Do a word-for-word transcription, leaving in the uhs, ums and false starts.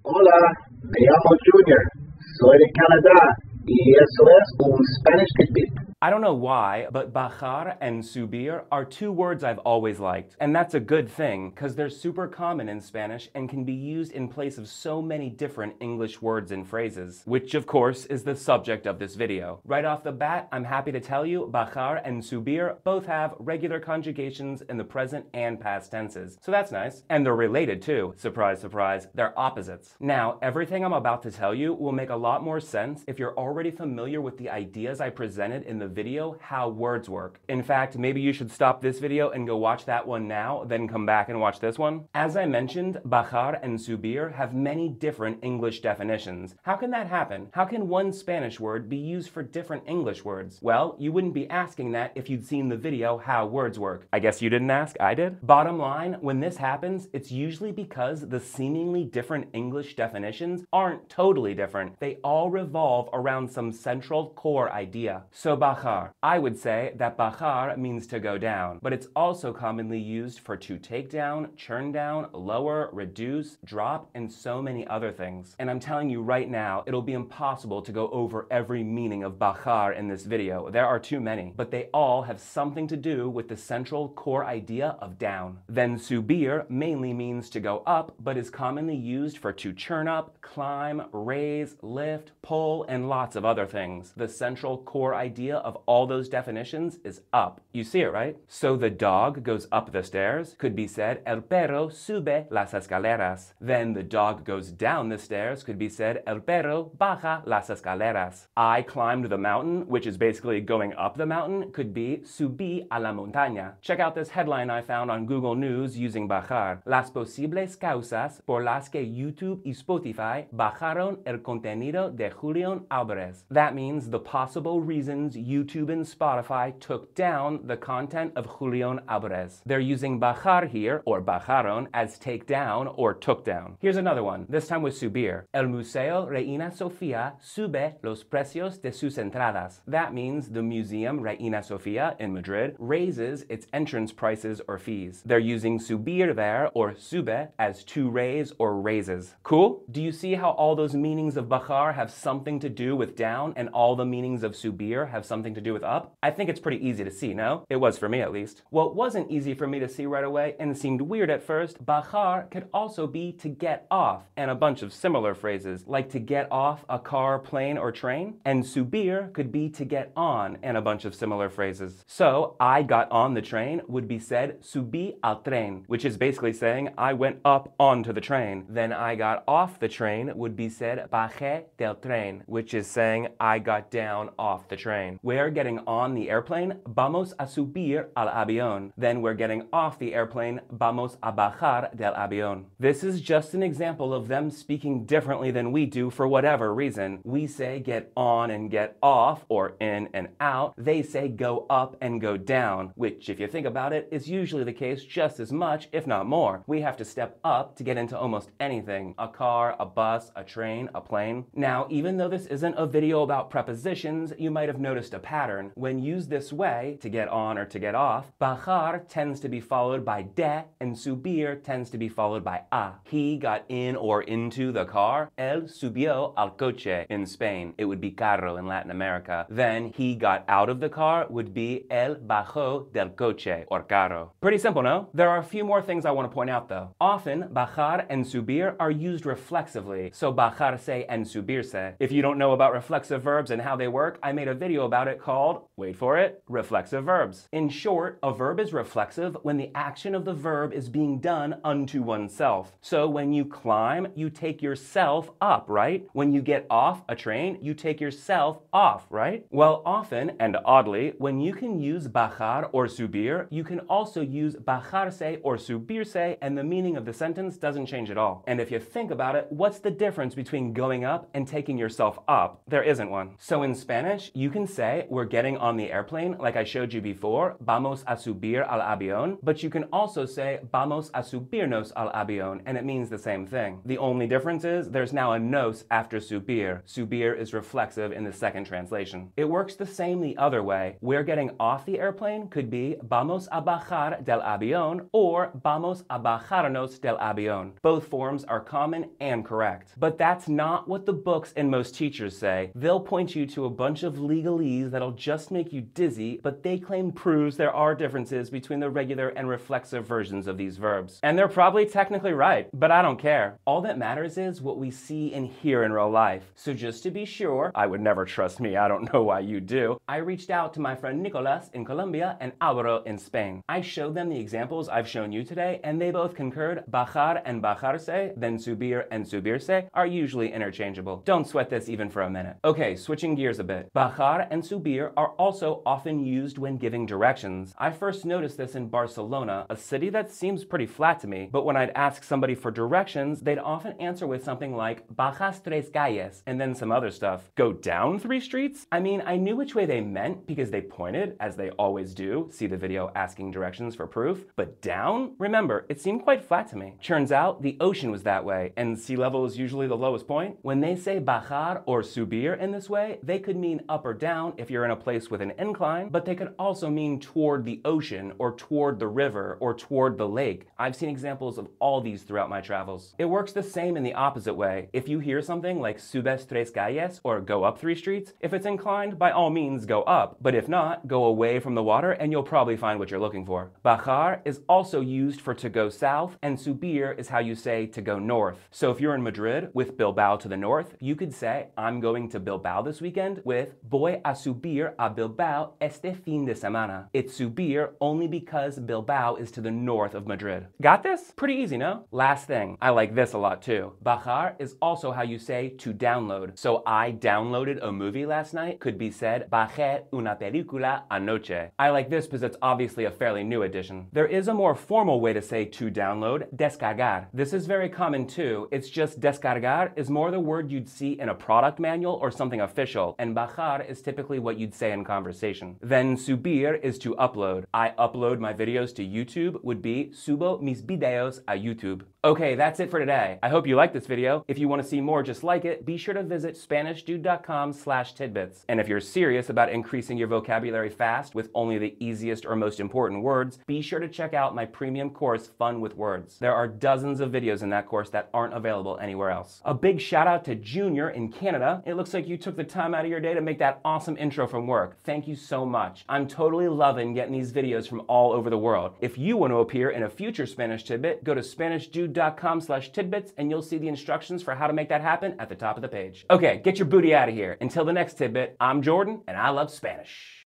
Hola, me llamo Junior. Soy de Canadá y eso es un Spanish tidbit. I don't know why, but bajar and subir are two words I've always liked. And that's a good thing, because they're super common in Spanish and can be used in place of so many different English words and phrases, which of course is the subject of this video. Right off the bat, I'm happy to tell you bajar and subir both have regular conjugations in the present and past tenses. So that's nice. And they're related too. Surprise, surprise, they're opposites. Now, everything I'm about to tell you will make a lot more sense if you're already familiar with the ideas I presented in the video How Words Work. In fact, maybe you should stop this video and go watch that one now, then come back and watch this one. As I mentioned, bajar and subir have many different English definitions. How can that happen? How can one Spanish word be used for different English words? Well, you wouldn't be asking that if you'd seen the video How Words Work. I guess you didn't ask, I did? Bottom line, when this happens, it's usually because the seemingly different English definitions aren't totally different. They all revolve around some central core idea. So bajar, I would say that bajar means to go down, but it's also commonly used for to take down, churn down, lower, reduce, drop, and so many other things. And I'm telling you right now, it'll be impossible to go over every meaning of bajar in this video. There are too many, but they all have something to do with the central core idea of down. Then subir mainly means to go up, but is commonly used for to churn up, climb, raise, lift, pull, and lots of other things. The central core idea of all those definitions is up. You see it, right? So the dog goes up the stairs could be said el perro sube las escaleras. Then the dog goes down the stairs could be said el perro baja las escaleras. I climbed the mountain, which is basically going up the mountain, could be subí a la montaña. Check out this headline I found on Google News using bajar. Las posibles causas por las que YouTube y Spotify bajaron el contenido de Julián Álvarez. That means the possible reasons YouTube and Spotify took down the content of Julián Álvarez. They're using bajar here, or bajaron, as take down or took down. Here's another one, this time with subir. El Museo Reina Sofía sube los precios de sus entradas. That means the Museum Reina Sofía in Madrid raises its entrance prices or fees. They're using subir there, or sube, as to raise or raises. Cool? Do you see how all those meanings of bajar have something to do with down, and all the meanings of subir have something to do with up? I think it's pretty easy to see, no? It was for me at least. What wasn't easy for me to see right away and seemed weird at first, bajar could also be to get off, and a bunch of similar phrases, like to get off a car, plane, or train. And subir could be to get on, and a bunch of similar phrases. So, I got on the train would be said subí al tren, which is basically saying I went up onto the train. Then I got off the train would be said bajé del tren, which is saying I got down off the train. We're getting on the airplane, vamos a subir al avión. Then we're getting off the airplane, vamos a bajar del avión. This is just an example of them speaking differently than we do for whatever reason. We say get on and get off, or in and out. They say go up and go down, which if you think about it, is usually the case just as much, if not more. We have to step up to get into almost anything. A car, a bus, a train, a plane. Now, even though this isn't a video about prepositions, you might have noticed a pattern. When used this way, to get on or to get off, bajar tends to be followed by de, and subir tends to be followed by a. He got in or into the car. Él subió al coche in Spain. It would be carro in Latin America. Then he got out of the car would be él bajó del coche, or carro. Pretty simple, no? There are a few more things I want to point out though. Often, bajar and subir are used reflexively. So bajarse and subirse. If you don't know about reflexive verbs and how they work, I made a video about it called, wait for it, reflexive verbs. In short, a verb is reflexive when the action of the verb is being done unto oneself. So when you climb, you take yourself up, right? When you get off a train, you take yourself off, right? Well, often, and oddly, when you can use bajar or subir, you can also use bajarse or subirse, and the meaning of the sentence doesn't change at all. And if you think about it, what's the difference between going up and taking yourself up? There isn't one. So in Spanish, you can say say we're getting on the airplane, like I showed you before, vamos a subir al avión, but you can also say vamos a subirnos al avión, and it means the same thing. The only difference is there's now a nos after subir. Subir is reflexive in the second translation. It works the same the other way. We're getting off the airplane could be vamos a bajar del avión or vamos a bajarnos del avión. Both forms are common and correct. But that's not what the books and most teachers say. They'll point you to a bunch of legalese that'll just make you dizzy, but they claim proves there are differences between the regular and reflexive versions of these verbs. And they're probably technically right, but I don't care. All that matters is what we see and hear in real life. So just to be sure, I would never trust me, I don't know why you do, I reached out to my friend Nicolas in Colombia and Alvaro in Spain. I showed them the examples I've shown you today, and they both concurred bajar and bajarse, then subir and subirse are usually interchangeable. Don't sweat this even for a minute. Okay, switching gears a bit. Bajar and subir are also often used when giving directions. I first noticed this in Barcelona, a city that seems pretty flat to me, but when I'd ask somebody for directions, they'd often answer with something like bajas tres calles, and then some other stuff. Go down three streets? I mean, I knew which way they meant because they pointed, as they always do. See the video asking directions for proof. But down? Remember, it seemed quite flat to me. Turns out the ocean was that way, and sea level is usually the lowest point. When they say bajar or subir in this way, they could mean up or down if you're in a place with an incline, but they could also mean toward the ocean or toward the river or toward the lake. I've seen examples of all these throughout my travels. It works the same in the opposite way. If you hear something like subes tres calles or go up three streets, if it's inclined, by all means go up, but if not, go away from the water and you'll probably find what you're looking for. Bajar is also used for to go south, and subir is how you say to go north. So if you're in Madrid with Bilbao to the north, you could say I'm going to Bilbao this weekend with voy a subir a Bilbao este fin de semana. It's subir only because Bilbao is to the north of Madrid. Got this? Pretty easy, no? Last thing, I like this a lot too. Bajar is also how you say to download. So I downloaded a movie last night could be said bajé una película anoche. I like this because it's obviously a fairly new addition. There is a more formal way to say to download, descargar. This is very common too. It's just descargar is more the word you'd see in a product manual or something official, and bajar is typically what you'd say in conversation. Then subir is to upload. I upload my videos to YouTube would be subo mis videos a YouTube. Okay, that's it for today. I hope you liked this video. If you want to see more just like it, be sure to visit spanish dude dot com slash tidbits. And if you're serious about increasing your vocabulary fast with only the easiest or most important words, be sure to check out my premium course, Fun with Words. There are dozens of videos in that course that aren't available anywhere else. A big shout out to Junior in Canada. It looks like you took the time out of your day to make that awesome intro from work. Thank you so much. I'm totally loving getting these videos from all over the world. If you want to appear in a future Spanish Tidbit, go to spanish dude dot com slash tidbits and you'll see the instructions for how to make that happen at the top of the page. Okay, get your booty out of here. Until the next tidbit, I'm Jordan and I love Spanish.